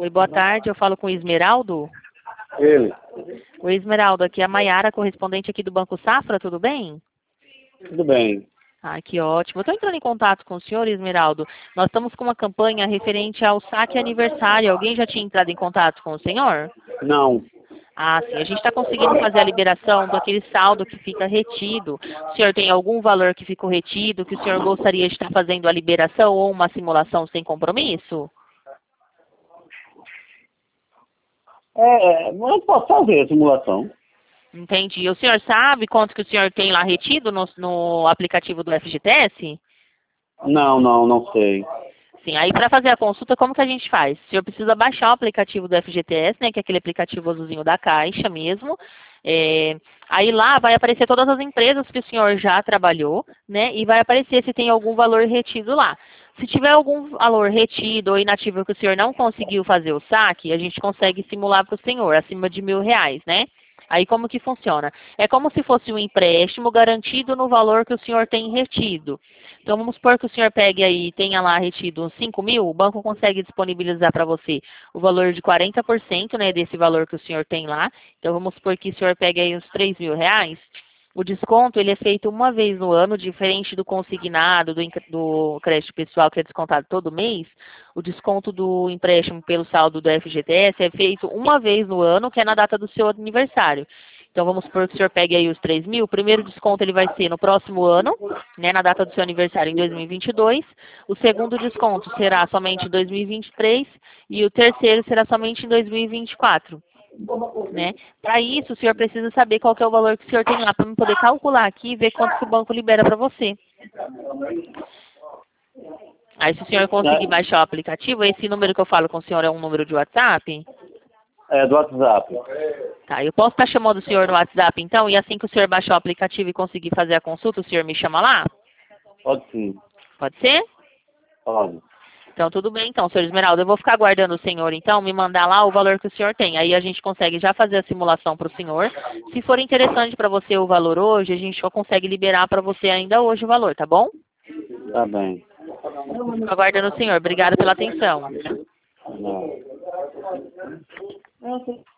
Oi, boa tarde. Eu falo com o Esmeraldo. Ele. Oi, Esmeraldo. Aqui é a Maiara, correspondente aqui do Banco Safra. Tudo bem? Tudo bem. Ah, que ótimo. Eu estou entrando em contato com o senhor, Esmeraldo. Nós estamos com uma campanha referente ao saque aniversário. Alguém já tinha entrado em contato com o senhor? Não. Ah, sim. A gente está conseguindo fazer a liberação daquele saldo que fica retido. O senhor tem algum valor que ficou retido, que o senhor gostaria de estar fazendo a liberação ou uma simulação sem compromisso? Mas posso fazer a simulação. Entendi. O senhor sabe quanto que o senhor tem lá retido no aplicativo do FGTS? Não sei. Sim, aí para fazer a consulta, como que a gente faz? O senhor precisa baixar o aplicativo do FGTS, né, que é aquele aplicativo azulzinho da Caixa mesmo. Aí lá vai aparecer todas as empresas que o senhor já trabalhou, né, e vai aparecer se tem algum valor retido lá. Se tiver algum valor retido ou inativo que o senhor não conseguiu fazer o saque, a gente consegue simular para o senhor, acima de R$ 1.000, né? Aí como que funciona? É como se fosse um empréstimo garantido no valor que o senhor tem retido. Então vamos supor que o senhor pegue aí e tenha lá retido uns 5.000, o banco consegue disponibilizar para você o valor de 40%, né, desse valor que o senhor tem lá. Então vamos supor que o senhor pegue aí uns R$ 3.000. O desconto ele é feito uma vez no ano, diferente do consignado, do crédito pessoal que é descontado todo mês. O desconto do empréstimo pelo saldo do FGTS é feito uma vez no ano, que é na data do seu aniversário. Então vamos supor que o senhor pegue aí os 3.000, o primeiro desconto ele vai ser no próximo ano, né, na data do seu aniversário em 2022. O segundo desconto será somente em 2023 e o terceiro será somente em 2024. Né? Para isso, o senhor precisa saber qual que é o valor que o senhor tem lá, para eu poder calcular aqui e ver quanto que o banco libera para você. Aí, se o senhor conseguir baixar o aplicativo, esse número que eu falo com o senhor é um número de WhatsApp? É do WhatsApp. Tá, eu posso estar chamando o senhor no WhatsApp, então, e assim que o senhor baixar o aplicativo e conseguir fazer a consulta, o senhor me chama lá? Pode sim. Pode ser? Pode. Então, tudo bem, então, senhor Esmeralda. Eu vou ficar aguardando o senhor, então, me mandar lá o valor que o senhor tem. Aí a gente consegue já fazer a simulação para o senhor. Se for interessante para você o valor hoje, a gente só consegue liberar para você ainda hoje o valor, tá bom? Tá bem. Eu fico aguardando o senhor. Obrigada pela atenção. Não.